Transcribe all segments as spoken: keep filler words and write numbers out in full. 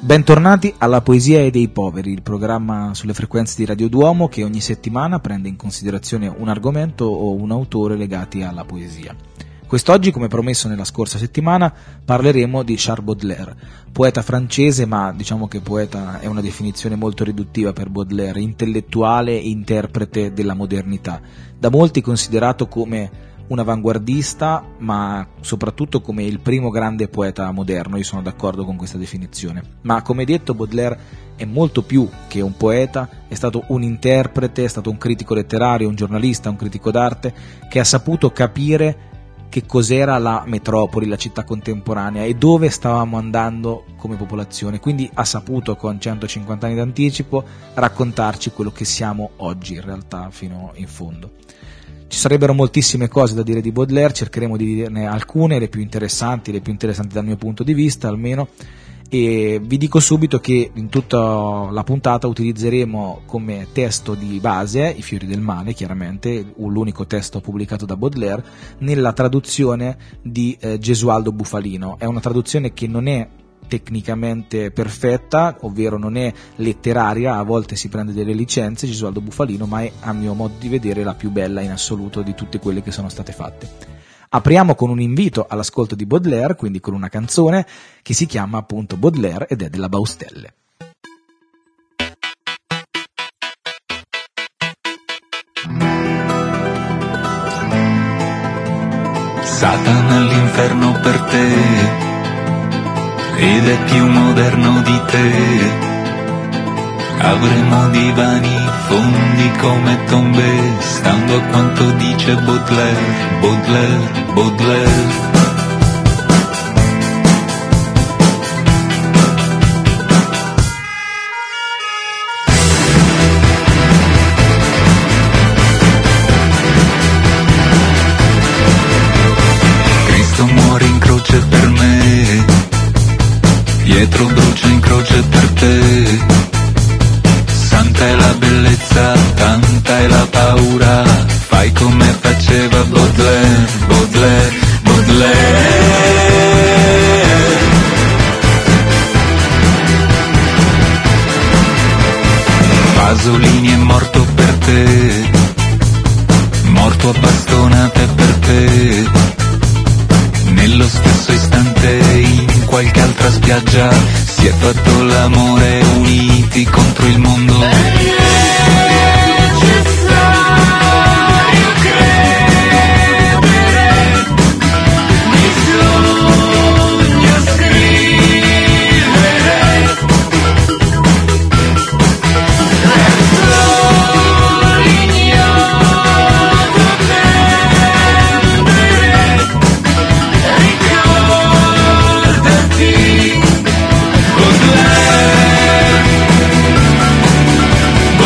Bentornati alla Poesia dei Poveri, il programma sulle frequenze di Radio Duomo che ogni settimana prende in considerazione un argomento o un autore legati alla poesia. Quest'oggi, come promesso nella scorsa settimana, parleremo di Charles Baudelaire, poeta francese, ma diciamo che poeta è una definizione molto riduttiva per Baudelaire, intellettuale e interprete della modernità, da molti considerato come un avanguardista, ma soprattutto come il primo grande poeta moderno. Io sono d'accordo con questa definizione. Ma come detto, Baudelaire è molto più che un poeta, è stato un interprete, è stato un critico letterario, un giornalista, un critico d'arte, che ha saputo capire che cos'era la metropoli, la città contemporanea e dove stavamo andando come popolazione. Quindi ha saputo, con centocinquanta anni d'anticipo, raccontarci quello che siamo oggi, in realtà, fino in fondo. Ci sarebbero moltissime cose da dire di Baudelaire, cercheremo di dirne alcune, le più interessanti, le più interessanti dal mio punto di vista almeno, e vi dico subito che in tutta la puntata utilizzeremo come testo di base I fiori del male, chiaramente l'unico testo pubblicato da Baudelaire, nella traduzione di eh, Gesualdo Bufalino. È una traduzione che non è tecnicamente perfetta, ovvero non è letteraria, a volte si prende delle licenze Gesualdo Bufalino, ma è, a mio modo di vedere, la più bella in assoluto di tutte quelle che sono state fatte. Apriamo con un invito all'ascolto di Baudelaire, quindi con una canzone che si chiama appunto Baudelaire ed è della Baustelle. Satana all'inferno per te ed è più moderno di te. Avremo divani fondi come tombe, stando a quanto dice Baudelaire, Baudelaire, Baudelaire. Cristo muore in croce per me, Pietro brucia in croce per te. Tanta è la bellezza, tanta è la paura, fai come faceva Baudelaire, Baudelaire, Baudelaire. Pasolini è morto per te, morto a bastonate per te. Nello stesso istante in qualche altra spiaggia si è fatto l'amore uniti contro il mondo. Baudelaire,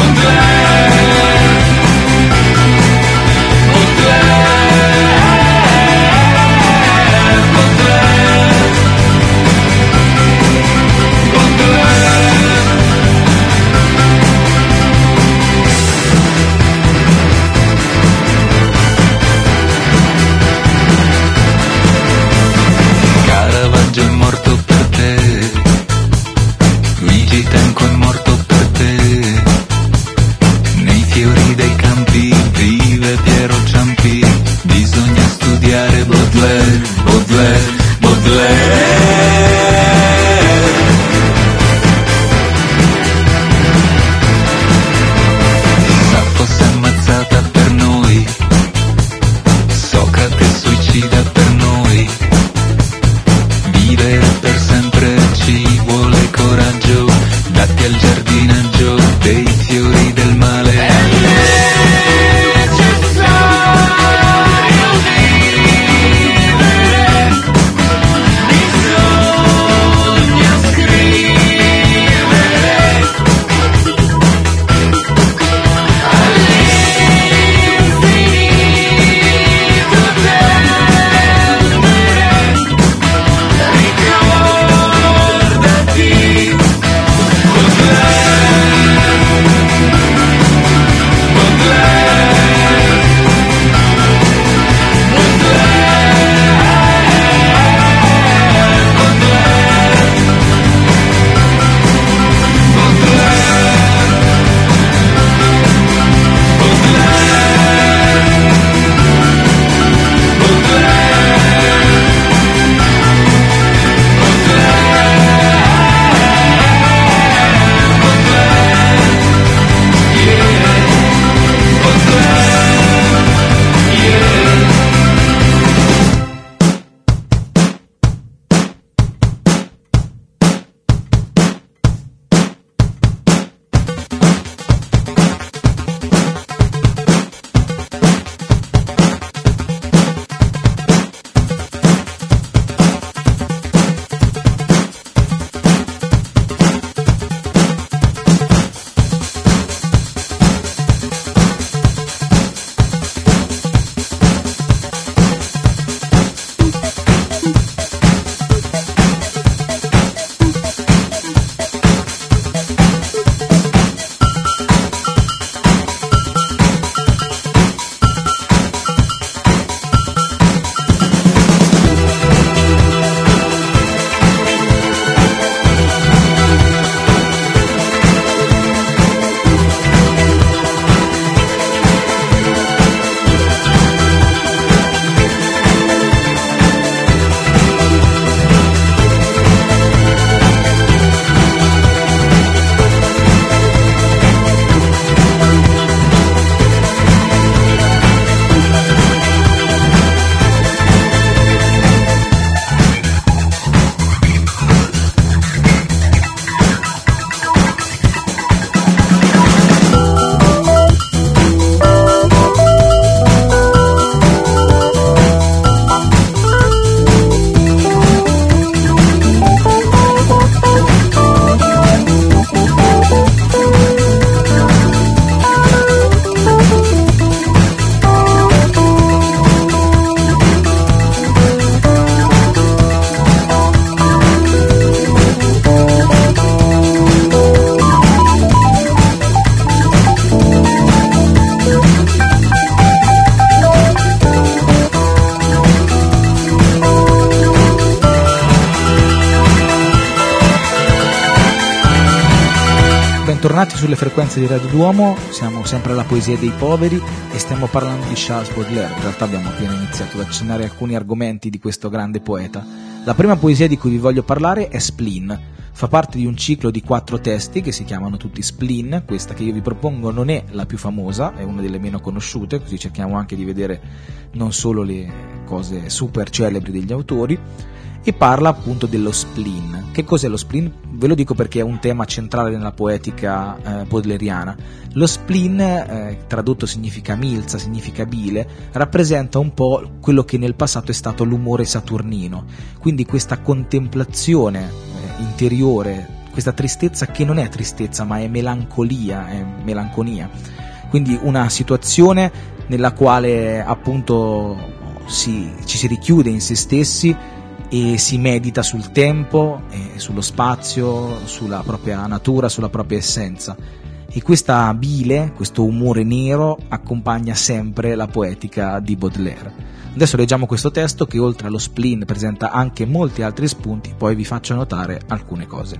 bentornati sulle frequenze di Radio Duomo, siamo sempre alla Poesia dei Poveri e stiamo parlando di Charles Baudelaire. In realtà abbiamo appena iniziato ad accennare alcuni argomenti di questo grande poeta. La prima poesia di cui vi voglio parlare è Spleen. Fa parte di un ciclo di quattro testi che si chiamano tutti Spleen. Questa che io vi propongo non è la più famosa, è una delle meno conosciute, così cerchiamo anche di vedere non solo le cose super celebri degli autori, e parla appunto dello spleen. Che cos'è lo spleen? Ve lo dico perché è un tema centrale nella poetica eh, baudelairiana. Lo spleen, eh, tradotto significa milza, significa bile, rappresenta un po' quello che nel passato è stato l'umore saturnino, quindi questa contemplazione eh, interiore, questa tristezza che non è tristezza ma è melancolia, è melanconia, quindi una situazione nella quale appunto si, ci si richiude in se stessi e si medita sul tempo, e sullo spazio, sulla propria natura, sulla propria essenza. E questa bile, questo umore nero, accompagna sempre la poetica di Baudelaire. Adesso leggiamo questo testo che oltre allo spleen presenta anche molti altri spunti, poi vi faccio notare alcune cose.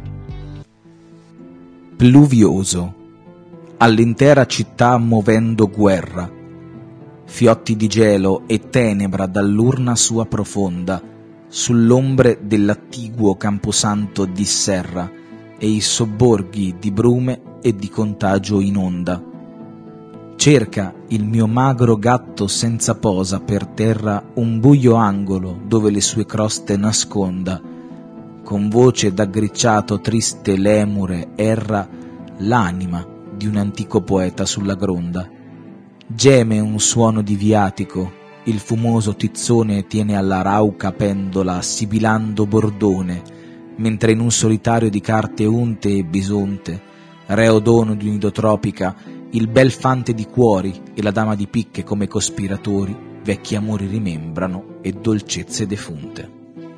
Pluvioso, all'intera città movendo guerra, fiotti di gelo e tenebra dall'urna sua profonda, sull'ombre dell'attiguo camposanto disserra e i sobborghi di brume e di contagio in onda. Cerca il mio magro gatto senza posa per terra un buio angolo dove le sue croste nasconda. Con voce d'aggricciato triste lemure erra l'anima di un antico poeta sulla gronda. Geme un suono di viatico, il fumoso tizzone tiene alla rauca pendola sibilando bordone, mentre in un solitario di carte unte e bisonte, reo dono di un'idotropica, il bel fante di cuori e la dama di picche come cospiratori, vecchi amori rimembrano e dolcezze defunte.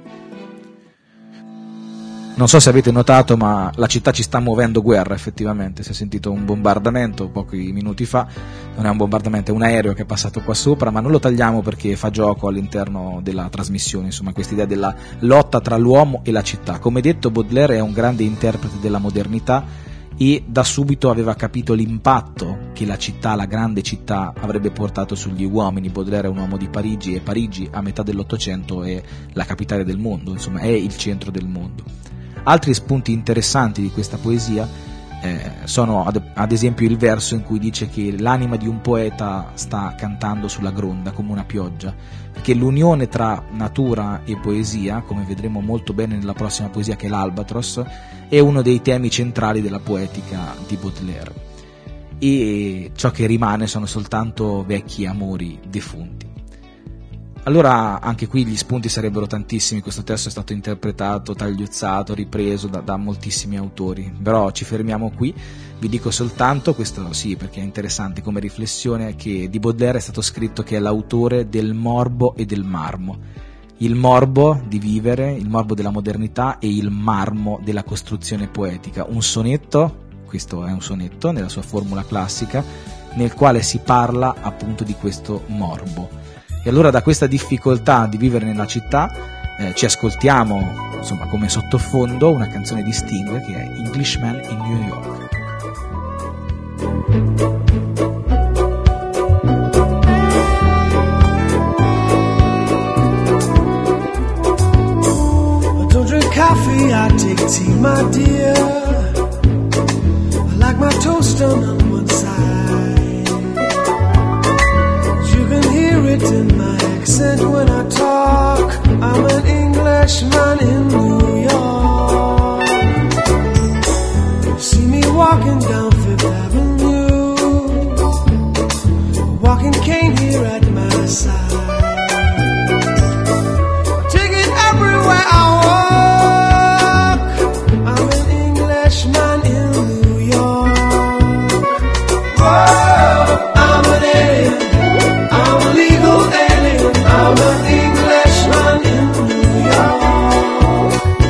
Non so se avete notato, ma la città ci sta muovendo guerra, effettivamente. Si è sentito un bombardamento pochi minuti fa, non è un bombardamento, è un aereo che è passato qua sopra, ma non lo tagliamo perché fa gioco all'interno della trasmissione, insomma, questa idea della lotta tra l'uomo e la città. Come detto, Baudelaire è un grande interprete della modernità e da subito aveva capito l'impatto che la città, la grande città, avrebbe portato sugli uomini. Baudelaire è un uomo di Parigi e Parigi a metà dell'Ottocento è la capitale del mondo, insomma, è il centro del mondo. Altri spunti interessanti di questa poesia eh, sono ad, ad esempio il verso in cui dice che l'anima di un poeta sta cantando sulla gronda come una pioggia, perché l'unione tra natura e poesia, come vedremo molto bene nella prossima poesia che è l'Albatros, è uno dei temi centrali della poetica di Baudelaire, e ciò che rimane sono soltanto vecchi amori defunti. Allora anche qui gli spunti sarebbero tantissimi. Questo testo è stato interpretato, tagliuzzato, ripreso da, da moltissimi autori, però ci fermiamo qui. Vi dico soltanto, questo sì perché è interessante come riflessione, che di Baudelaire è stato scritto che è l'autore del morbo e del marmo. Il morbo di vivere, il morbo della modernità e il marmo della costruzione poetica. Un sonetto, questo è un sonetto nella sua formula classica, nel quale si parla appunto di questo morbo. E allora da questa difficoltà di vivere nella città eh, ci ascoltiamo, insomma, come sottofondo una canzone di Sting che è Englishman in New York. I don't drink coffee, I take tea, my dear. I like my toast on one side. In my accent when I talk, I'm an Englishman in New York. You see me walking down Fifth Avenue, a walking cane here at my side. Take it everywhere I walk, I'm an Englishman in New York. Whoa, I'm an alien, I'm a legal alien, I'm an Englishman in New York.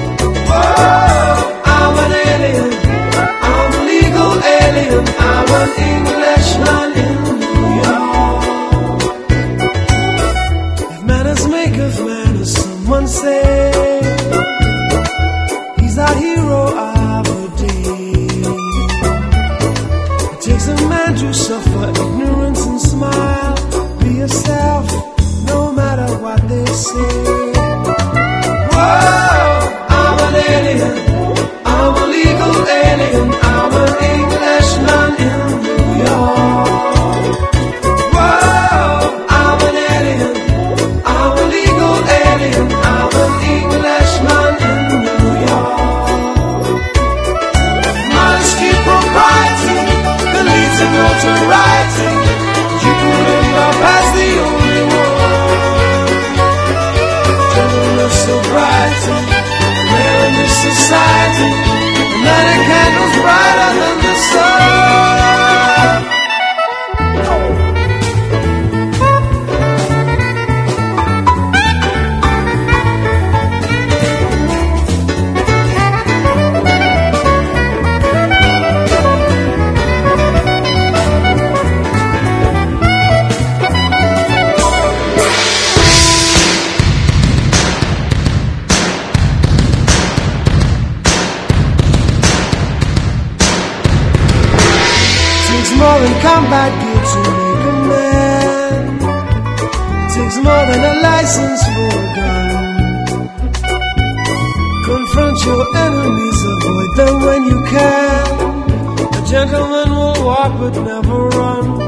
more than combat gear to make a man. It takes more than a license for a gun. Confront your enemies, avoid them when you can. A gentleman will walk but never run.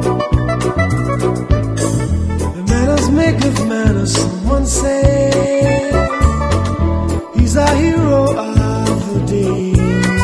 The manners maketh manners, someone say. He's a hero of the day.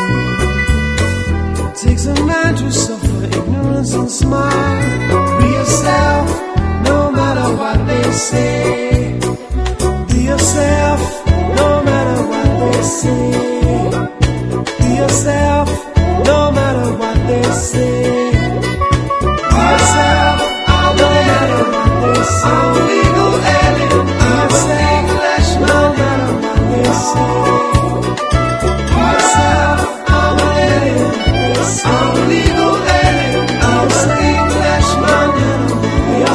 It takes a man to suffer ignorance and smile. Be yourself, no matter what they say. Be yourself, no matter what they say. Be yourself, no matter what they say. Be yourself, no matter what they say. I'm a legal alien, I'm a English, no matter what they say. Be yourself, I'm an alien. I'm a legal alien, I'm a English, no matter what they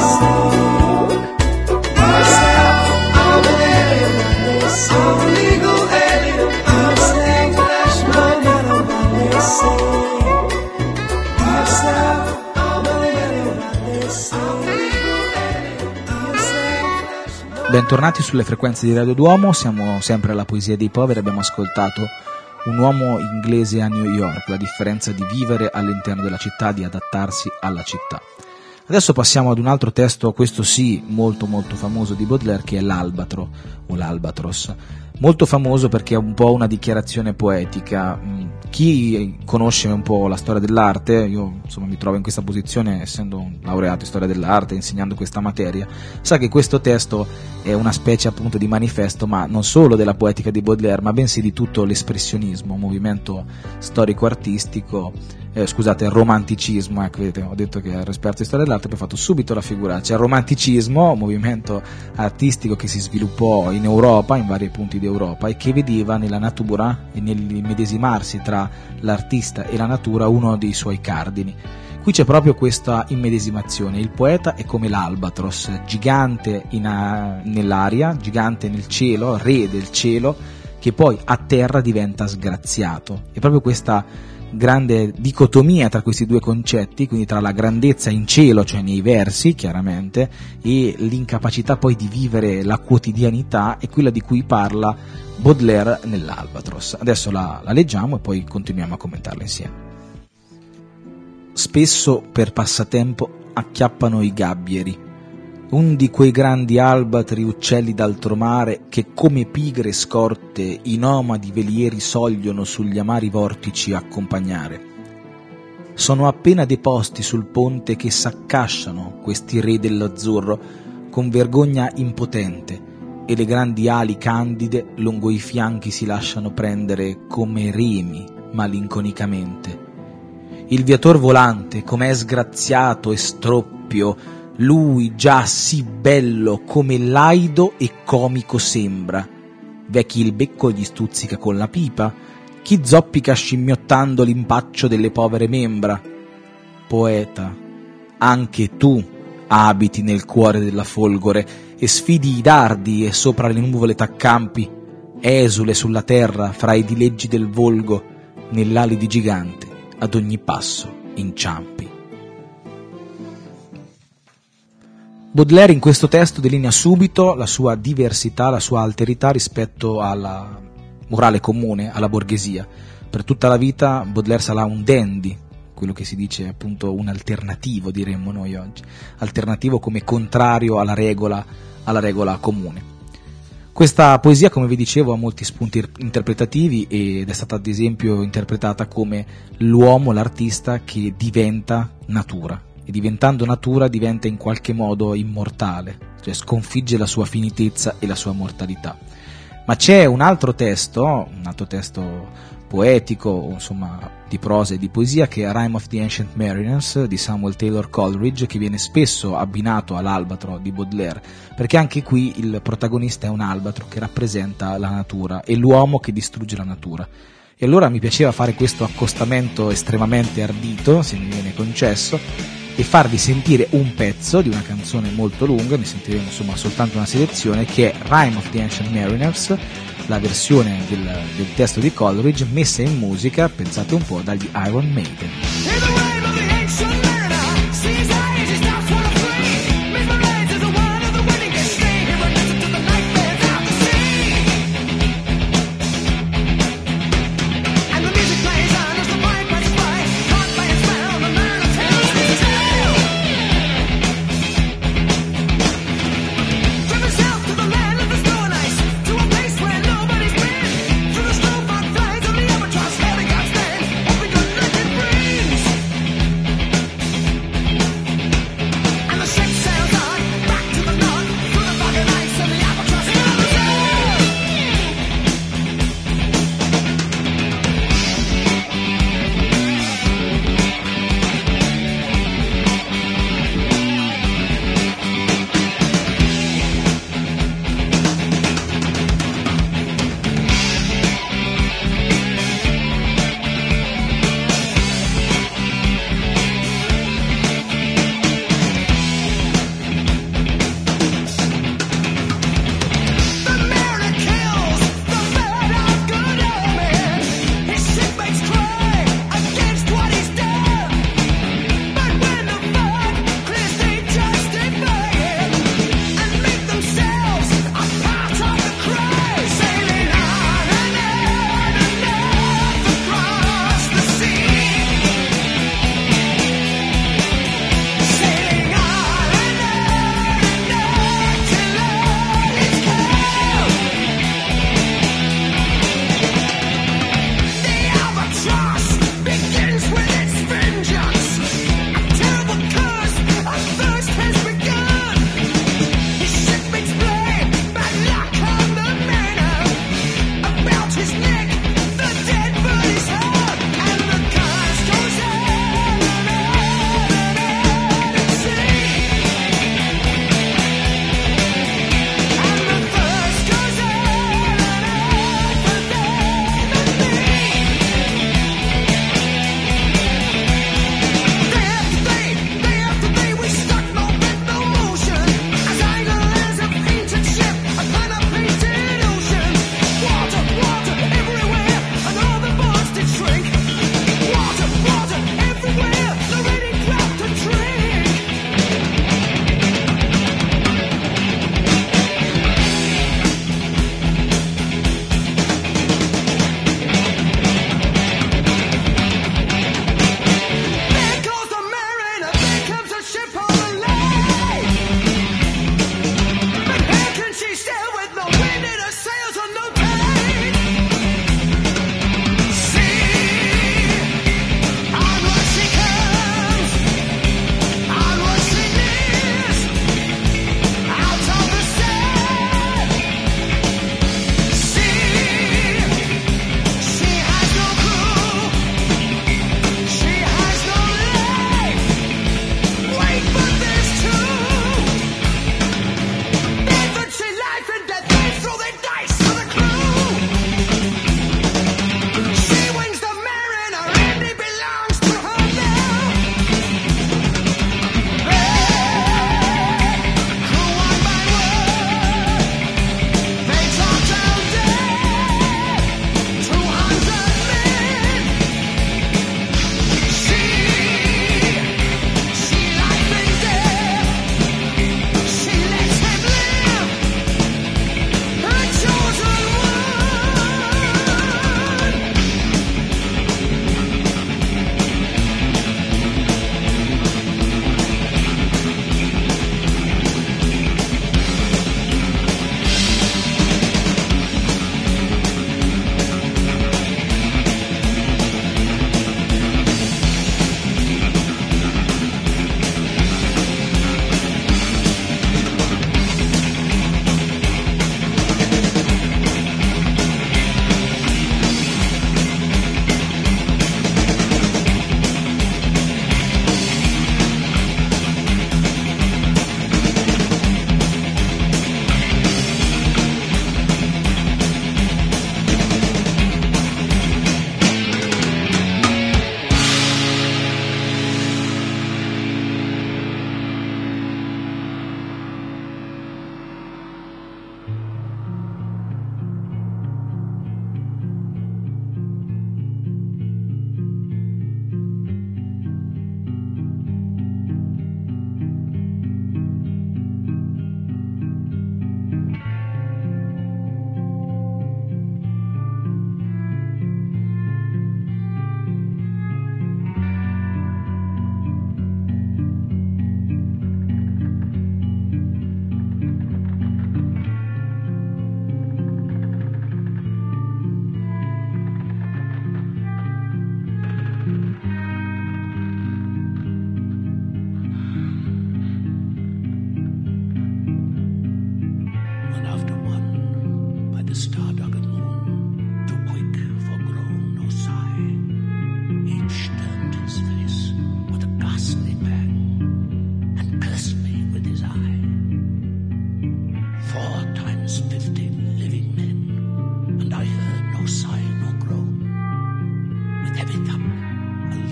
say. Be yourself, I'm an alien. I'm a legal alien, I'm a English, no matter what they say. Be yourself, I'm an alien. I'm a legal alien, I'm a Bentornati sulle frequenze di Radio Duomo, siamo sempre alla Poesia dei Poveri, abbiamo ascoltato un uomo inglese a New York, la differenza di vivere all'interno della città, di adattarsi alla città. Adesso passiamo ad un altro testo, questo sì, molto molto famoso di Baudelaire, che è l'Albatro, o l'Albatros. Molto famoso perché è un po' una dichiarazione poetica. Chi conosce un po' la storia dell'arte, io insomma mi trovo in questa posizione essendo un laureato in storia dell'arte, insegnando questa materia, sa che questo testo è una specie appunto di manifesto, ma non solo della poetica di Baudelaire, ma bensì di tutto l'espressionismo, movimento storico-artistico, eh, scusate, il romanticismo, ecco, vedete, ho detto che ero esperto di storia dell'arte, poi ho fatto subito la figuraccia. Il romanticismo, movimento artistico che si sviluppò in Europa, in vari punti d'Europa, e che vedeva nella natura e nell'immedesimarsi tra l'artista e la natura uno dei suoi cardini. Qui c'è proprio questa immedesimazione. Il poeta è come l'albatros, gigante in a, nell'aria, gigante nel cielo, re del cielo, che poi a terra diventa sgraziato. È proprio questa grande dicotomia tra questi due concetti, quindi tra la grandezza in cielo, cioè nei versi chiaramente, e l'incapacità poi di vivere la quotidianità, è quella di cui parla Baudelaire nell'Albatros. Adesso la, la leggiamo e poi continuiamo a commentarla insieme. Spesso per passatempo acchiappano i gabbieri, un di quei grandi albatri uccelli d'altro mare che come pigre scorte i nomadi velieri sogliono sugli amari vortici accompagnare. Sono appena deposti sul ponte che s'accasciano questi re dell'azzurro con vergogna impotente, e le grandi ali candide lungo i fianchi si lasciano prendere come remi malinconicamente. Il viator volante com'è sgraziato e stroppio, lui già sì bello come laido e comico sembra. V'è chi il becco gli stuzzica con la pipa, chi zoppica scimmiottando l'impaccio delle povere membra. Poeta, anche tu abiti nel cuore della folgore e sfidi i dardi e sopra le nuvole t'accampi, esule sulla terra fra i dileggi del volgo, nell'ali di gigante ad ogni passo inciampi. Baudelaire in questo testo delinea subito la sua diversità, la sua alterità rispetto alla morale comune, alla borghesia. Per tutta la vita Baudelaire sarà un dandy, quello che si dice appunto un alternativo, diremmo noi oggi, alternativo come contrario alla regola, alla regola comune. Questa poesia, come vi dicevo, ha molti spunti interpretativi ed è stata ad esempio interpretata come l'uomo, l'artista che diventa natura. E diventando natura diventa in qualche modo immortale, cioè sconfigge la sua finitezza e la sua mortalità. Ma c'è un altro testo, un altro testo poetico, o insomma di prosa e di poesia, che è Rime of the Ancient Mariners di Samuel Taylor Coleridge, che viene spesso abbinato all'Albatro di Baudelaire, perché anche qui il protagonista è un albatro che rappresenta la natura e l'uomo che distrugge la natura. E allora mi piaceva fare questo accostamento estremamente ardito, se mi viene concesso, e farvi sentire un pezzo di una canzone molto lunga, ne sentiremo insomma soltanto una selezione, che è Rime of the Ancient Mariners, la versione del, del testo di Coleridge messa in musica, pensate un po', dagli Iron Maiden.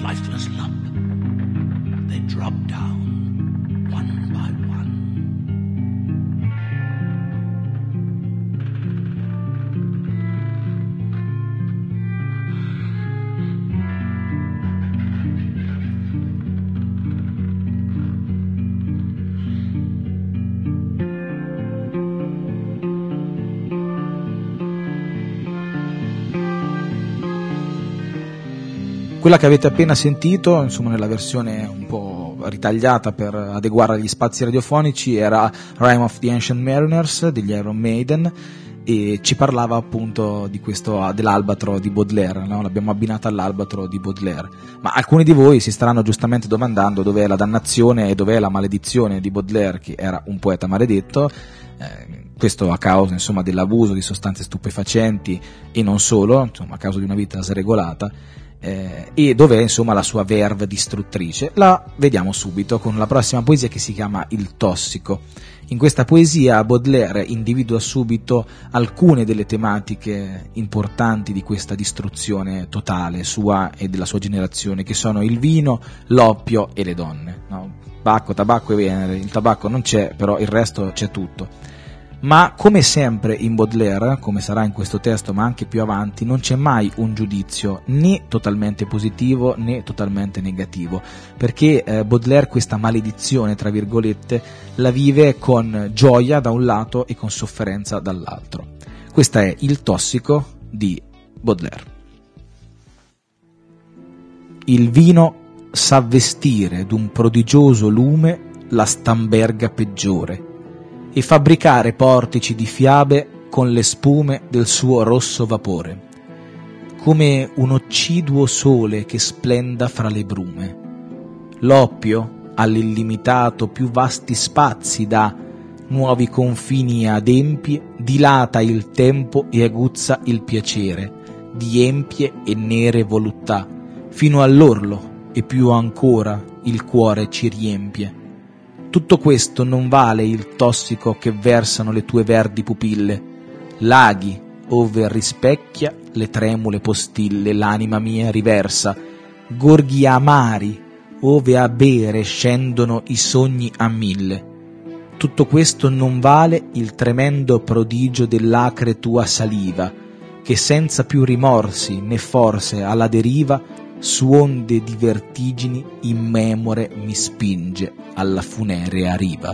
lifeless lump. They drop down one by one. Quella che avete appena sentito, insomma nella versione un po' ritagliata per adeguare agli spazi radiofonici, era Rime of the Ancient Mariners degli Iron Maiden, e ci parlava appunto di questo, dell'Albatro di Baudelaire, no? L'abbiamo abbinata all'Albatro di Baudelaire. Ma alcuni di voi si staranno giustamente domandando dov'è la dannazione e dov'è la maledizione di Baudelaire, che era un poeta maledetto, eh, questo a causa insomma dell'abuso di sostanze stupefacenti e non solo, insomma a causa di una vita sregolata. Eh, e dov'è insomma la sua verve distruttrice? La vediamo subito con la prossima poesia, che si chiama Il Tossico. In questa poesia Baudelaire individua subito alcune delle tematiche importanti di questa distruzione totale sua e della sua generazione, che sono il vino, l'oppio e le donne, no? Tabacco, tabacco e Venere, il tabacco non c'è, però il resto c'è tutto. Ma come sempre in Baudelaire, come sarà in questo testo ma anche più avanti, non c'è mai un giudizio né totalmente positivo né totalmente negativo, perché eh, Baudelaire questa maledizione, tra virgolette, la vive con gioia da un lato e con sofferenza dall'altro. Questa è Il Tossico di Baudelaire. Il vino sa vestire d'un prodigioso lume la stamberga peggiore e fabbricare portici di fiabe con le spume del suo rosso vapore, come un occiduo sole che splenda fra le brume. L'oppio all'illimitato più vasti spazi dà, nuovi confini adempie, dilata il tempo e aguzza il piacere di empie e nere voluttà, fino all'orlo e più ancora il cuore ci riempie. Tutto questo non vale il tossico che versano le tue verdi pupille, laghi ove rispecchia le tremule postille l'anima mia riversa, gorghi amari ove a bere scendono i sogni a mille. Tutto questo non vale il tremendo prodigio dell'acre tua saliva, che senza più rimorsi né forse alla deriva su onde di vertigini immemore mi spinge alla funerea riva.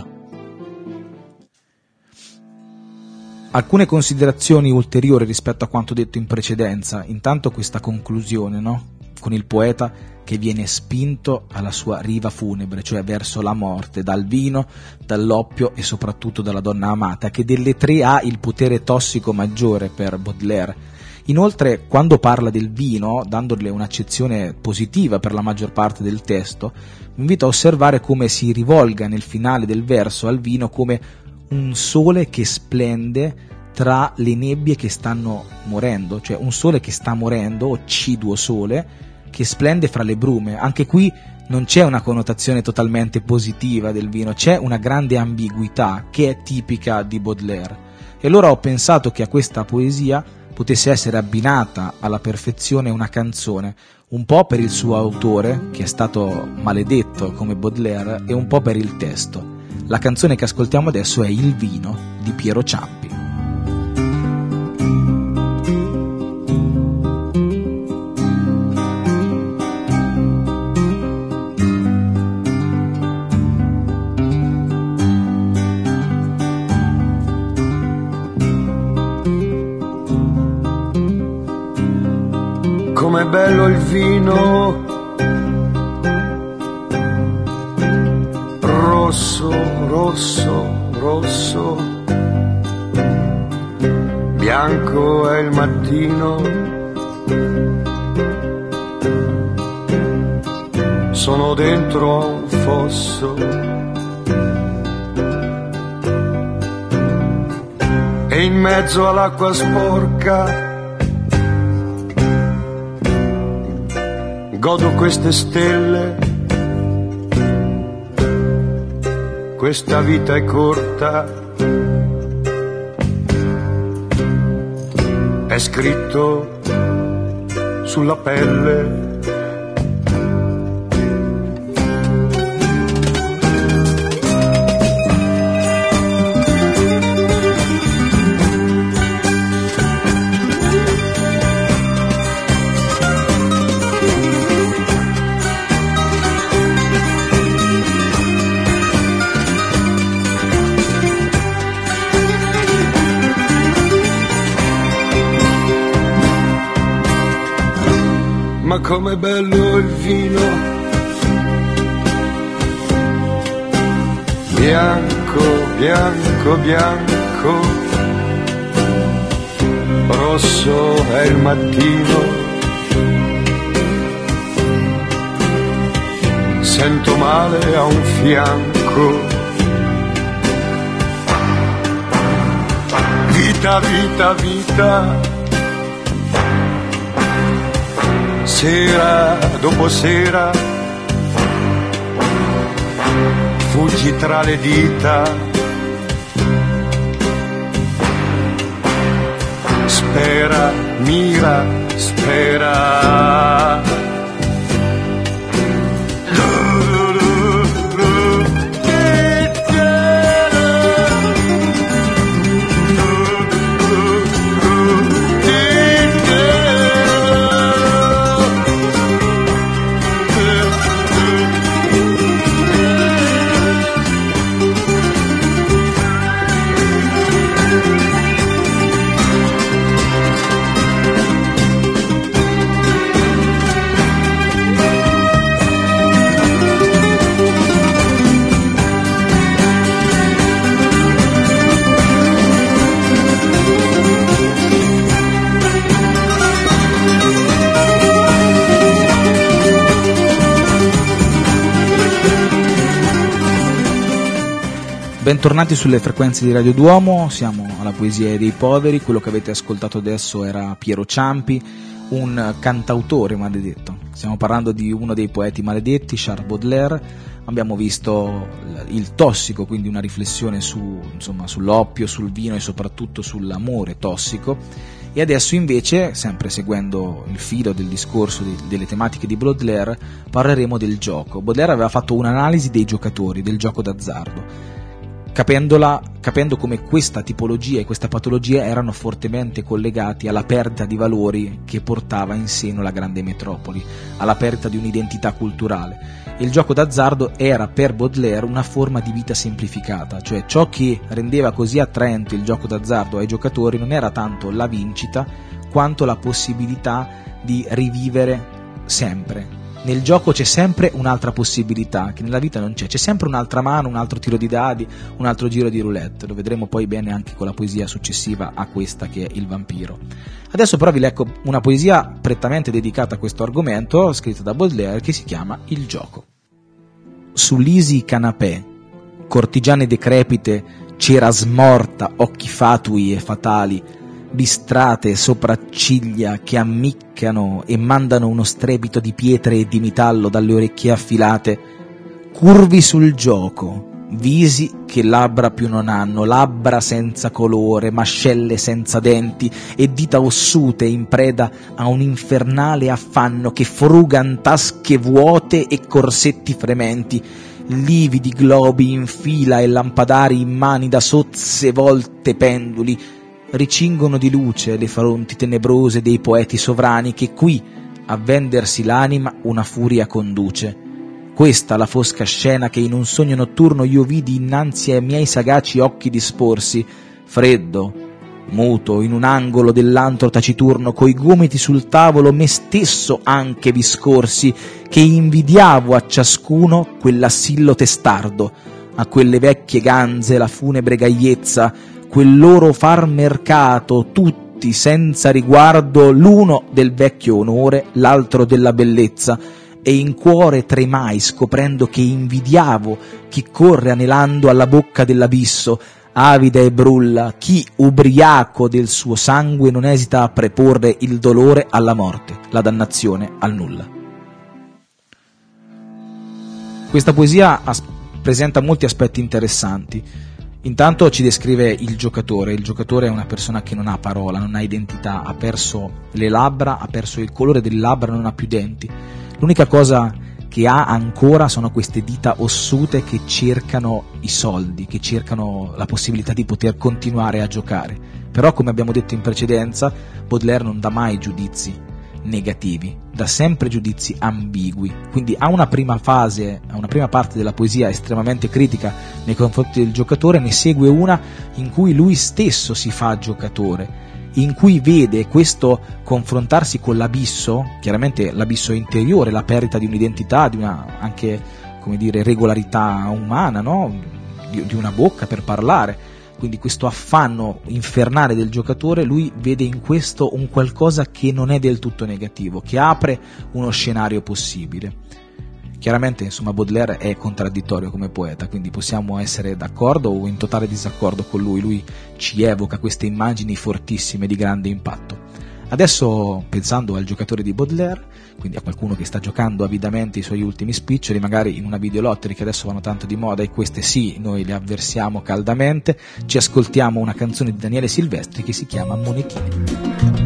Alcune considerazioni ulteriori rispetto a quanto detto in precedenza. Intanto questa conclusione, no? Con il poeta che viene spinto alla sua riva funebre, cioè verso la morte, dal vino, dall'oppio e soprattutto dalla donna amata, che delle tre ha il potere tossico maggiore per Baudelaire. Inoltre, quando parla del vino, dandole un'accezione positiva per la maggior parte del testo, mi invito a osservare come si rivolga nel finale del verso al vino come un sole che splende tra le nebbie che stanno morendo, cioè un sole che sta morendo, occiduo sole, che splende fra le brume. Anche qui non c'è una connotazione totalmente positiva del vino, c'è una grande ambiguità che è tipica di Baudelaire. E allora ho pensato che a questa poesia potesse essere abbinata alla perfezione una canzone, un po' per il suo autore, che è stato maledetto come Baudelaire, e un po' per il testo. La canzone che ascoltiamo adesso è Il vino di Piero Ciampi. Com'è bello il vino rosso, rosso, rosso, bianco è il mattino, sono dentro a un fosso e in mezzo all'acqua sporca godo queste stelle, questa vita è corta, è scritto sulla pelle, com'è bello il vino, bianco, bianco, bianco, rosso è il mattino, sento male a un fianco, vita, vita, vita, sera dopo sera, fuggi tra le dita, spera, mira, spera. Bentornati sulle frequenze di Radio Duomo, siamo alla Poesia dei Poveri. Quello che avete ascoltato adesso era Piero Ciampi, un cantautore maledetto. Stiamo parlando di uno dei poeti maledetti, Charles Baudelaire. Abbiamo visto il tossico, quindi una riflessione su, insomma, sull'oppio, sul vino e soprattutto sull'amore tossico. E adesso invece, sempre seguendo il filo del discorso di, delle tematiche di Baudelaire, parleremo del gioco. Baudelaire aveva fatto un'analisi dei giocatori, del gioco d'azzardo. Capendola, capendo come questa tipologia e questa patologia erano fortemente collegati alla perdita di valori che portava in seno la grande metropoli, alla perdita di un'identità culturale. Il gioco d'azzardo era per Baudelaire una forma di vita semplificata, cioè ciò che rendeva così attraente il gioco d'azzardo ai giocatori non era tanto la vincita quanto la possibilità di rivivere sempre. Nel gioco c'è sempre un'altra possibilità che nella vita non c'è, c'è sempre un'altra mano, un altro tiro di dadi, un altro giro di roulette. Lo vedremo poi bene anche con la poesia successiva a questa, che è Il vampiro. Adesso però vi leggo una poesia prettamente dedicata a questo argomento, scritta da Baudelaire, che si chiama Il gioco. Su lisi canapè, cortigiane decrepite, cera smorta, occhi fatui e fatali, bistrate sopracciglia che ammiccano e mandano uno strepito di pietre e di metallo dalle orecchie affilate, curvi sul gioco, visi che labbra più non hanno, labbra senza colore, mascelle senza denti e dita ossute in preda a un infernale affanno che frugan tasche vuote e corsetti frementi, lividi globi in fila e lampadari in mani da sozze volte penduli, ricingono di luce le fronti tenebrose dei poeti sovrani che qui a vendersi l'anima una furia conduce. Questa la fosca scena che in un sogno notturno io vidi innanzi ai miei sagaci occhi disporsi, freddo, muto, in un angolo dell'antro taciturno, coi gomiti sul tavolo me stesso anche vi scorsi, che invidiavo a ciascuno quell'assillo testardo, a quelle vecchie ganze la funebre gaiezza, quel loro far mercato tutti senza riguardo, l'uno del vecchio onore, l'altro della bellezza, e in cuore tremai scoprendo che invidiavo chi corre anelando alla bocca dell'abisso, avida e brulla, chi ubriaco del suo sangue non esita a preporre il dolore alla morte, la dannazione al nulla. Questa poesia as- presenta molti aspetti interessanti. Intanto ci descrive il giocatore. Il giocatore è una persona che non ha parola, non ha identità, ha perso le labbra, ha perso il colore delle labbra, non ha più denti. L'unica cosa che ha ancora sono queste dita ossute che cercano i soldi, che cercano la possibilità di poter continuare a giocare. Però, come abbiamo detto in precedenza, Baudelaire non dà mai giudizi negativi, dà sempre giudizi ambigui, quindi ha una prima fase, ha una prima parte della poesia estremamente critica nei confronti del giocatore, ne segue una in cui lui stesso si fa giocatore in cui vede questo confrontarsi con l'abisso, chiaramente l'abisso interiore, la perdita di un'identità, di una anche, come dire, regolarità umana, no? di, di una bocca per parlare, quindi questo affanno infernale del giocatore, lui vede in questo un qualcosa che non è del tutto negativo, che apre uno scenario possibile. Chiaramente, insomma, Baudelaire è contraddittorio come poeta, quindi possiamo essere d'accordo o in totale disaccordo con lui. Lui ci evoca queste immagini fortissime di grande impatto. Adesso, pensando al giocatore di Baudelaire, quindi a qualcuno che sta giocando avidamente i suoi ultimi spiccioli, magari in una videolottery che adesso vanno tanto di moda, e queste sì, noi le avversiamo caldamente, ci ascoltiamo una canzone di Daniele Silvestri che si chiama Monetine.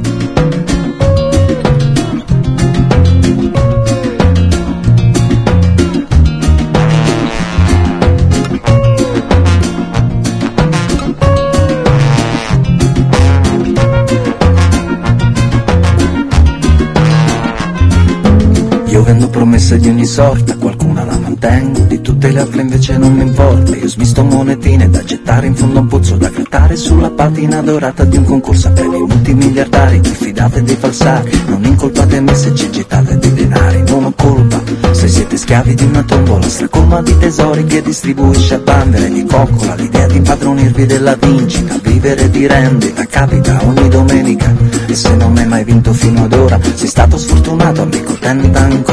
Io vendo promesse di ogni sorta, qualcuna la mantengo, di tutte le altre invece non mi importa. Io smisto monetine da gettare in fondo a un pozzo, da grattare sulla patina dorata di un concorso a premi multimiliardari. Diffidate dei falsari, non incolpate me se ci gettate dei denari. Non ho colpa se siete schiavi di una tombola stracolma di tesori che distribuisce a bandere di coccola. L'idea di impadronirvi della vincita, vivere di rendita, capita ogni domenica. E se non hai mai vinto fino ad ora, sei stato sfortunato, amico, tenta ancora.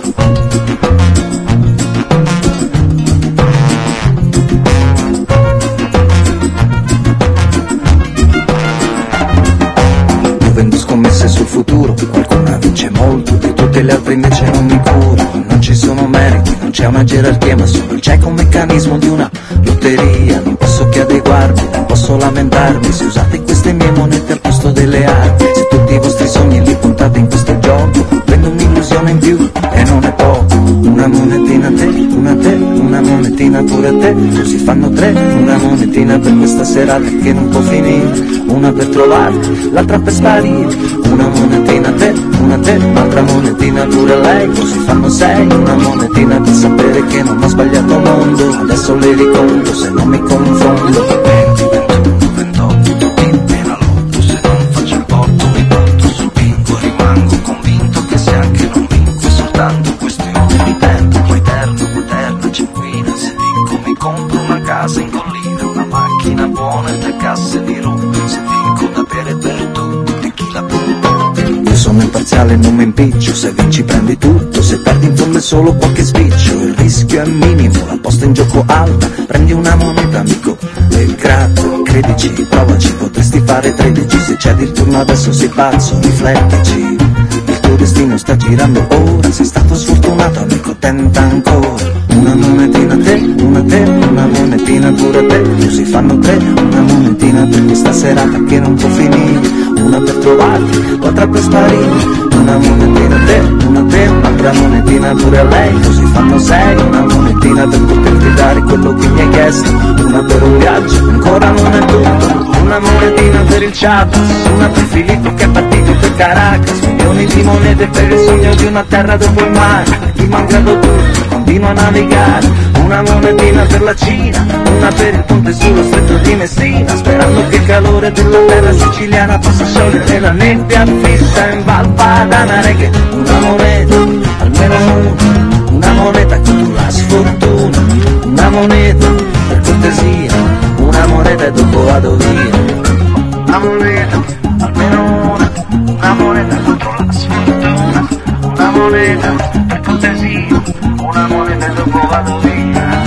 Io vendo scommesse sul futuro, qualcuna vince molto, di tutte le altre invece non mi curo. Non ci sono meriti, non c'è una gerarchia, ma solo il cieco meccanismo di una lotteria. Non posso che adeguarmi, non posso lamentarmi se usate queste mie monete al posto delle armi. Se tutti i vostri sogni li puntate in questo gioco, prendo un'illusione in più e non è poco. Una monetina a te, una a te, una monetina pure a te, così fanno tre. Una monetina per questa serata che non può finire, una per trovarti, l'altra per sparire. Una monetina a te, una a te, un'altra monetina pure a lei, così fanno sei. Una monetina per sapere che non ho sbagliato mondo, adesso le riconto se non mi confondo. venti, ventuno, ventotto, dimmi la lotto, se non faccio il botto mi butto sul bingo. Rimango convinto che se anche non vinco è soltanto questione di tempo. Poi eterno, eterna genuina, se vinco mi compro una casa in collina, una macchina buona e tre casse di rum. Se vinco da bere per tutti, chi la può? Io sono imparziale e non mi impiccio, se vinci prendi tutto, se perdi in fondo è solo qualche spiccio. Il rischio è minimo, la posta in gioco alta, prendi una moneta amico e grazie, credici, provaci, potresti fare tredici. Se cedi il turno adesso sei pazzo, riflettici, il tuo destino sta girando ora, sei stato sfortunato amico, tenta ancora. Una monetina a te, una a te, una monetina pure a te, così fanno tre. Una monetina per questa serata che non può finire, una per trovarti, l'altra per sparire. Una monetina a te, una a te, un'altra monetina pure a lei, così fanno sei. Una monetina per poterti dare quello che mi hai chiesto, una per un viaggio, ancora non è tutto. Una monetina per il Chiapas, una per Filippo che è partito per Caracas. Milioni di monete per il sogno di una terra dopo il mare, per chi malgrado tutto continua a navigare. Una monetina per la Cina, una per il ponte sullo stretto di Messina, sperando che il calore della terra siciliana possa sciogliere la nebbia fissa in Val Padana. Reggae, una moneta, almeno una, una moneta con la sfortuna, una moneta per cortesia, una moneta e dopo vado via. Una moneta, almeno una, una moneta contro la sfortuna, una moneta per cortesia, una moneta e dopo vado via.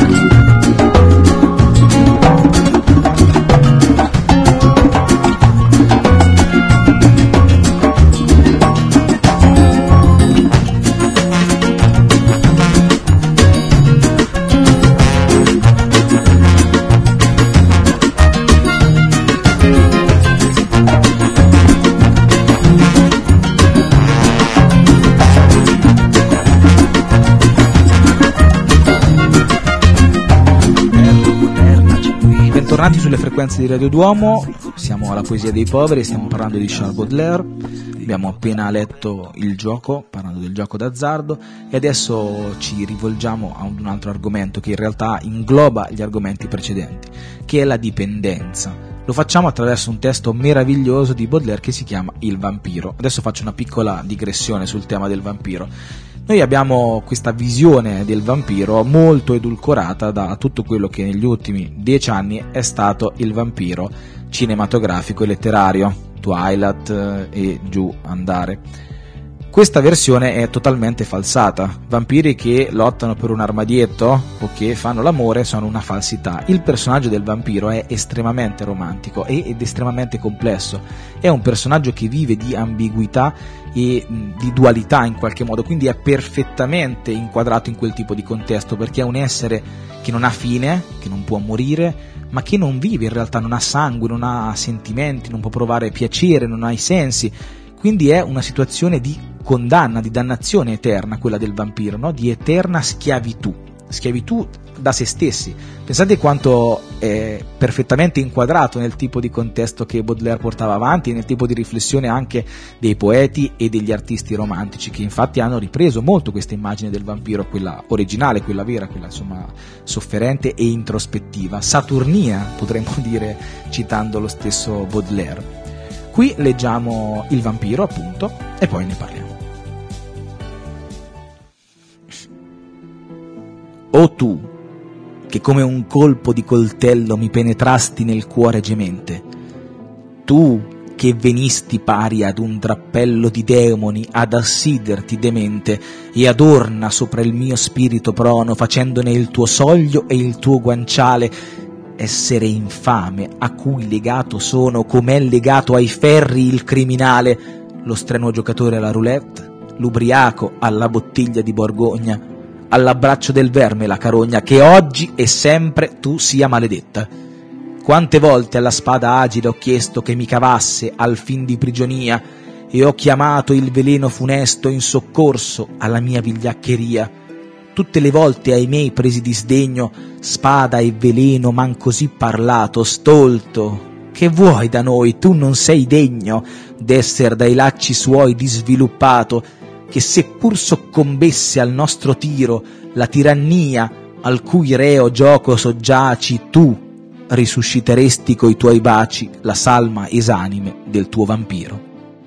Bentornati sulle frequenze di Radio Duomo, siamo alla Poesia dei Poveri, stiamo parlando di Charles Baudelaire, abbiamo appena letto Il gioco, parlando del gioco d'azzardo, e adesso ci rivolgiamo a un altro argomento che in realtà ingloba gli argomenti precedenti, che è la dipendenza. Lo facciamo attraverso un testo meraviglioso di Baudelaire che si chiama Il vampiro. Adesso faccio una piccola digressione sul tema del vampiro. Noi abbiamo questa visione del vampiro molto edulcorata da tutto quello che negli ultimi dieci anni è stato il vampiro cinematografico e letterario, Twilight eh, e giù andare. Questa versione è totalmente falsata. Vampiri che lottano per un armadietto o che fanno l'amore sono una falsità. Il personaggio del vampiro è estremamente romantico ed estremamente complesso. È un personaggio che vive di ambiguità e di dualità in qualche modo, quindi è perfettamente inquadrato in quel tipo di contesto, perché è un essere che non ha fine, che non può morire, ma che non vive in realtà, non ha sangue, non ha sentimenti, non può provare piacere, non ha i sensi. Quindi è una situazione di condanna, di dannazione eterna, quella del vampiro, no? Di eterna schiavitù, schiavitù da se stessi. Pensate quanto è perfettamente inquadrato nel tipo di contesto che Baudelaire portava avanti, nel tipo di riflessione anche dei poeti e degli artisti romantici, che infatti hanno ripreso molto questa immagine del vampiro, quella originale, quella vera, quella insomma sofferente e introspettiva, saturnia potremmo dire, citando lo stesso Baudelaire. Qui leggiamo Il vampiro, appunto, e poi ne parliamo. O tu, che come un colpo di coltello mi penetrasti nel cuore gemente, tu che venisti pari ad un drappello di demoni ad assiderti demente e adorna sopra il mio spirito prono, facendone il tuo soglio e il tuo guanciale, essere infame a cui legato sono com'è legato ai ferri il criminale, lo strenuo giocatore alla roulette, l'ubriaco alla bottiglia di Borgogna, all'abbraccio del verme la carogna, che oggi e sempre tu sia maledetta. Quante volte alla spada agile ho chiesto che mi cavasse al fin di prigionia e ho chiamato il veleno funesto in soccorso alla mia vigliaccheria. Tutte le volte ai miei presi di sdegno, spada e veleno m'han così parlato, stolto, che vuoi da noi, tu non sei degno d'esser dai lacci suoi disviluppato, che seppur soccombesse al nostro tiro la tirannia al cui reo gioco soggiaci, tu risusciteresti coi tuoi baci la salma esanime del tuo vampiro.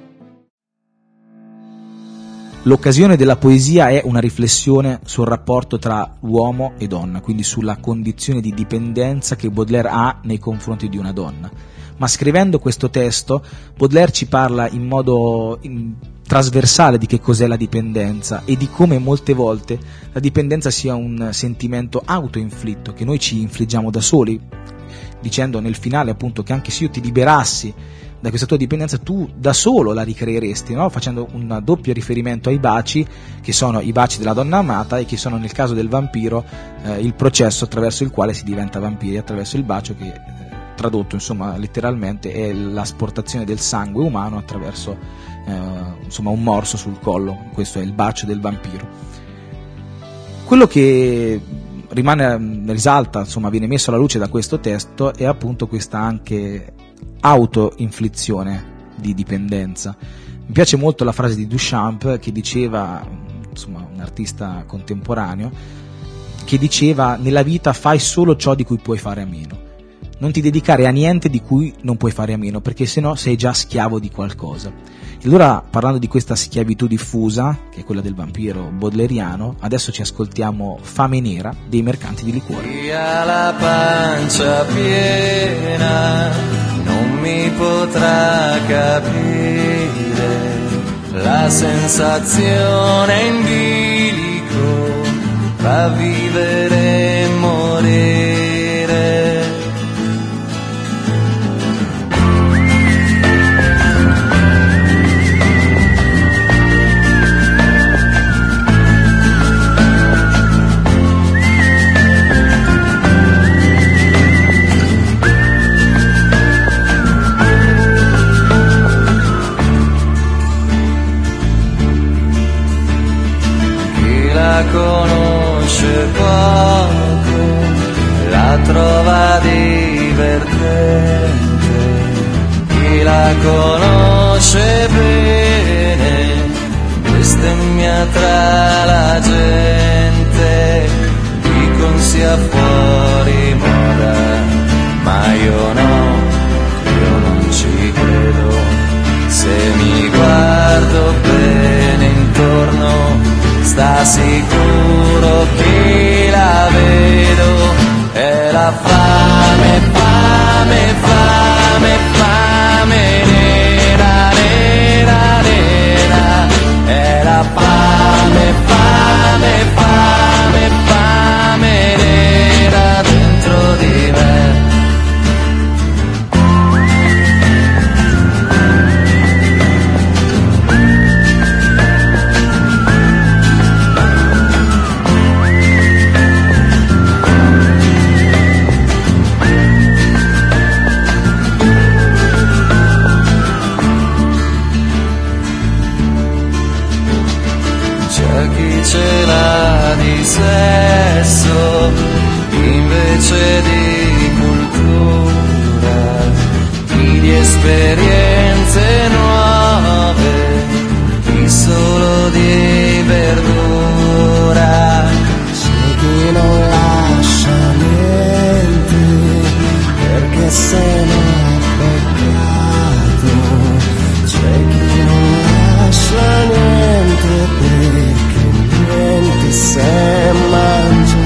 L'occasione della poesia è una riflessione sul rapporto tra uomo e donna, quindi sulla condizione di dipendenza che Baudelaire ha nei confronti di una donna. Ma scrivendo questo testo, Baudelaire ci parla in modo in, trasversale di che cos'è la dipendenza e di come molte volte la dipendenza sia un sentimento autoinflitto che noi ci infliggiamo da soli, dicendo nel finale appunto che anche se io ti liberassi da questa tua dipendenza tu da solo la ricreeresti, no? Facendo un doppio riferimento ai baci, che sono i baci della donna amata e che sono nel caso del vampiro eh, il processo attraverso il quale si diventa vampiri, attraverso il bacio che eh, tradotto insomma letteralmente è l'asportazione del sangue umano attraverso eh, insomma un morso sul collo. Questo è il bacio del vampiro. Quello che rimane, risalta, insomma viene messo alla luce da questo testo è appunto questa anche autoinflizione di dipendenza. Mi piace molto la frase di Duchamp che diceva, insomma un artista contemporaneo, che diceva: nella vita fai solo ciò di cui puoi fare a meno, non ti dedicare a niente di cui non puoi fare a meno, perché sennò sei già schiavo di qualcosa. E allora, parlando di questa schiavitù diffusa, che è quella del vampiro baudeleriano, adesso ci ascoltiamo Fame nera dei mercanti di liquori. Chi ha la pancia piena non mi potrà capire la sensazione in bilico, fa vivere e morire. Conosce poco, la trova divertente, chi la conosce bene bestemmia tra la gente, dicono sia fuori moda, ma io no, sicuro che la vedo, è la fame, fame, fame, fame nera, nera, nera, è la fame, fame, fame, fame nera dentro di me. Ce l'ha di sesso invece di cultura, chi di esperienze nuove, chi solo di verdura. C'è chi non lascia niente perché se ne è peccato, c'è chi non lascia niente perché niente si è mangiato.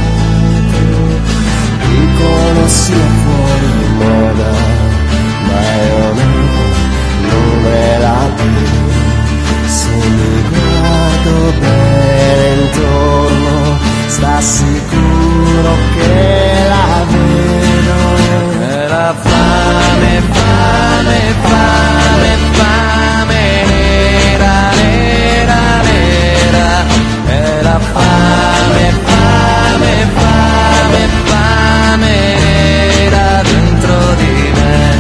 Dicono sia fuori moda, ma io non me la vedo. Se mi guardo bene intorno, sta sicuro che la vedo. È la fame, fame, fame, fame nera, nera, nera, è la fame, fame, fame, fame nera dentro di me,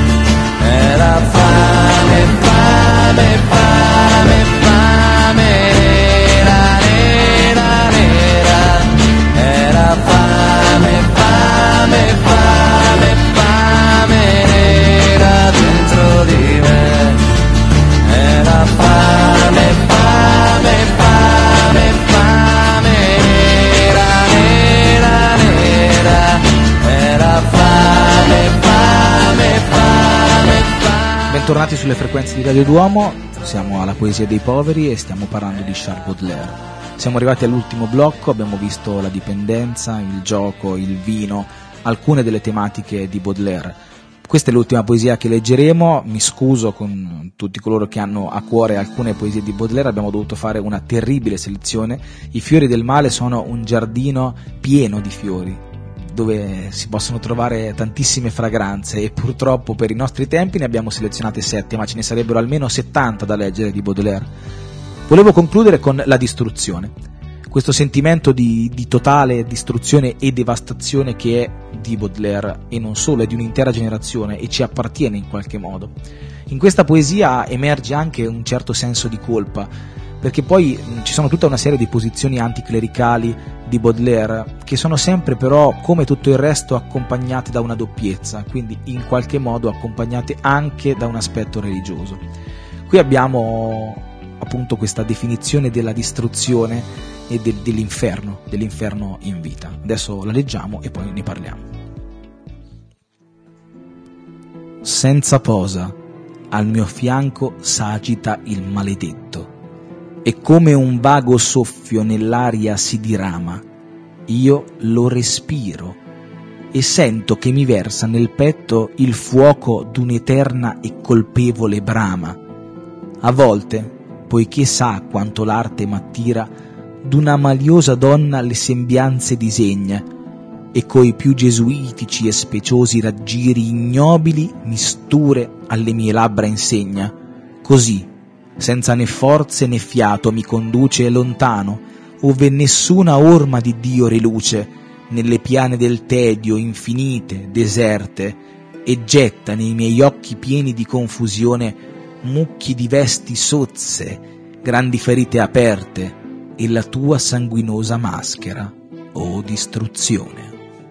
è la fame, fame, fame, fame nera, nera, nera, è la fame, fame, fame, fame nera dentro di me, è la fame, fame, fame, fame nera, nera, nera, è la fame, fame, fame, fame. Bentornati sulle frequenze di Radio Duomo, siamo alla Poesia dei Poveri e stiamo parlando di Charles Baudelaire. Siamo arrivati all'ultimo blocco, abbiamo visto la dipendenza, il gioco, il vino, alcune delle tematiche di Baudelaire. Questa è l'ultima poesia che leggeremo, mi scuso con tutti coloro che hanno a cuore alcune poesie di Baudelaire, abbiamo dovuto fare una terribile selezione. I fiori del male sono un giardino pieno di fiori, dove si possono trovare tantissime fragranze, e purtroppo per i nostri tempi ne abbiamo selezionate sette, ma ce ne sarebbero almeno settanta da leggere di Baudelaire. Volevo concludere con la distruzione, questo sentimento di, di totale distruzione e devastazione che è di Baudelaire, e non solo, è di un'intera generazione e ci appartiene in qualche modo. In questa poesia emerge anche un certo senso di colpa, perché poi ci sono tutta una serie di posizioni anticlericali di Baudelaire che sono sempre però, come tutto il resto, accompagnate da una doppiezza, quindi in qualche modo accompagnate anche da un aspetto religioso. Qui abbiamo appunto questa definizione della distruzione e del, dell'inferno, dell'inferno in vita. Adesso la leggiamo e poi ne parliamo. Senza posa, al mio fianco s'agita il maledetto, e come un vago soffio nell'aria si dirama, io lo respiro e sento che mi versa nel petto il fuoco d'un'eterna e colpevole brama. A volte, poiché sa quanto l'arte m'attira, d'una maliosa donna le sembianze disegna, e coi più gesuitici e speciosi raggiri ignobili misture alle mie labbra insegna. Così, senza né forze né fiato, mi conduce lontano, ove nessuna orma di Dio riluce, nelle piane del tedio infinite, deserte, e getta nei miei occhi pieni di confusione mucchi di vesti sozze, grandi ferite aperte, e la tua sanguinosa maschera, o distruzione.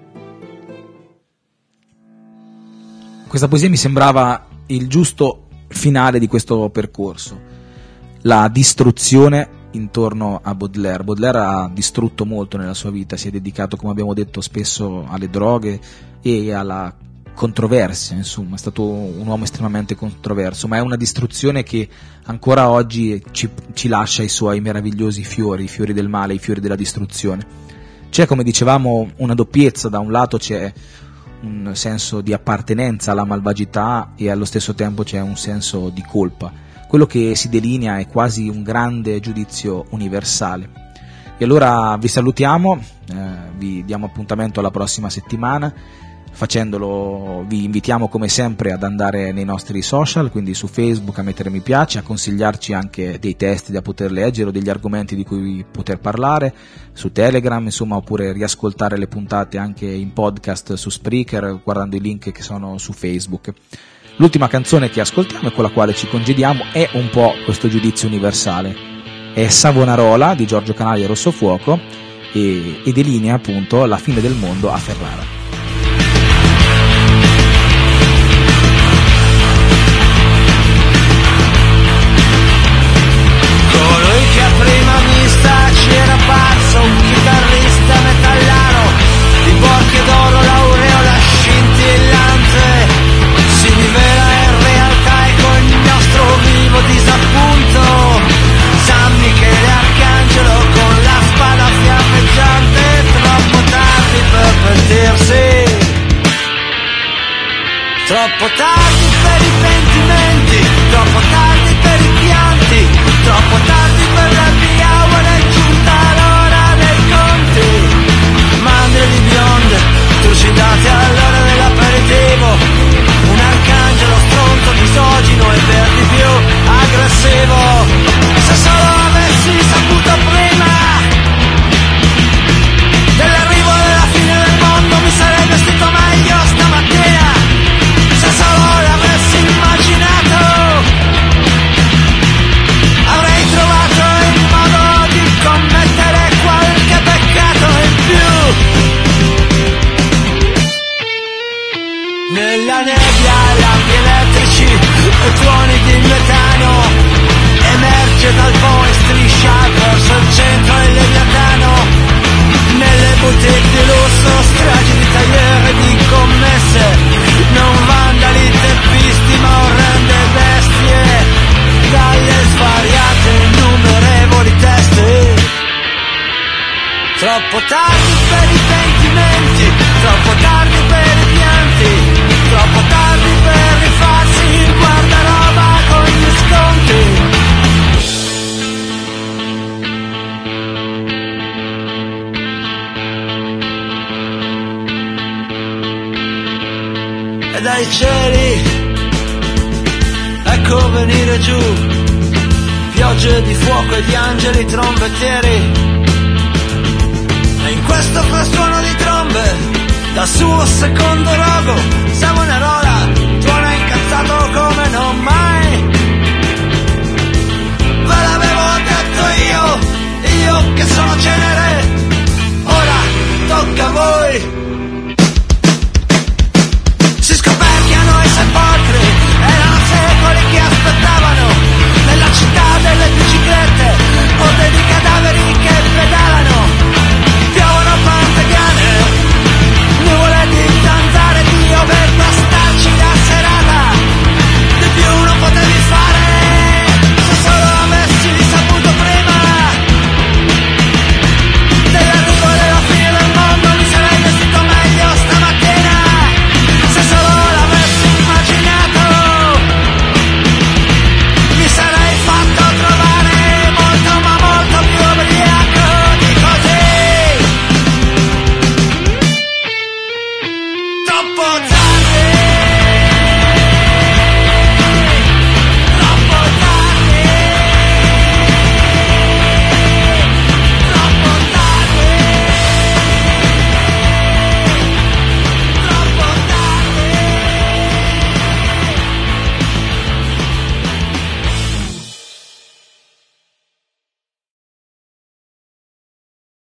Questa poesia mi sembrava il giusto finale di questo percorso, la distruzione intorno a Baudelaire. Baudelaire ha distrutto molto nella sua vita, si è dedicato, come abbiamo detto, spesso alle droghe e alla controverse, insomma, è stato un uomo estremamente controverso, ma è una distruzione che ancora oggi ci, ci lascia i suoi meravigliosi fiori, i fiori del male, i fiori della distruzione. C'è, come dicevamo, una doppiezza: da un lato c'è un senso di appartenenza alla malvagità e allo stesso tempo c'è un senso di colpa. Quello che si delinea è quasi un grande giudizio universale. E allora vi salutiamo, eh, vi diamo appuntamento alla prossima settimana. Facendolo vi invitiamo come sempre ad andare nei nostri social, quindi su Facebook, a mettere mi piace, a consigliarci anche dei testi da poter leggere o degli argomenti di cui poter parlare, su Telegram, insomma, oppure riascoltare le puntate anche in podcast su Spreaker guardando i link che sono su Facebook. L'ultima canzone che ascoltiamo e con la quale ci congediamo è un po' questo giudizio universale, è Savonarola di Giorgio Canali e Rossofuoco e, e delinea appunto la fine del mondo a Ferrara. Prima vista c'era pazzo, un chitarrista metallaro, di borchie d'oro, l'aureola scintillante. Si rivela in realtà e cognostro vivo disappunto San Michele Arcangelo con la spada fiammeggiante. Troppo tardi per pentirsi, troppo tardi per i pentimenti, troppo tardi per i pianti, troppo tardi per l'happy hour, è giunta l'ora dei conti. Mandrie di bionde, trucidate all'ora dell'aperitivo, un arcangelo stronzo, misogino e per di più aggressivo. Se solo avessi saputo prima dell'arrivo della fine del mondo, mi sarei vestito meglio stamattina. Se solo l'avessi immaginato, avrei trovato il modo di commettere qualche peccato in più. Nella nebbia lampi elettrici e tuoni di metano, emerge dal po' e striscia verso il centro il Leviatano. Nelle boutique di lusso, stragi di tagliere di commesse, non vandali teppisti ma orrende bestie, dalle svariate innumerevoli teste. Troppo tardi per i pentimenti, troppo tardi per i pianti, troppo tardi per rifarsi il guardaroba con gli sconti. E dai cieli ecco venire giù piogge di fuoco e di angeli trombettieri. E in questo frastuono di trombe, dal suo secondo rogo,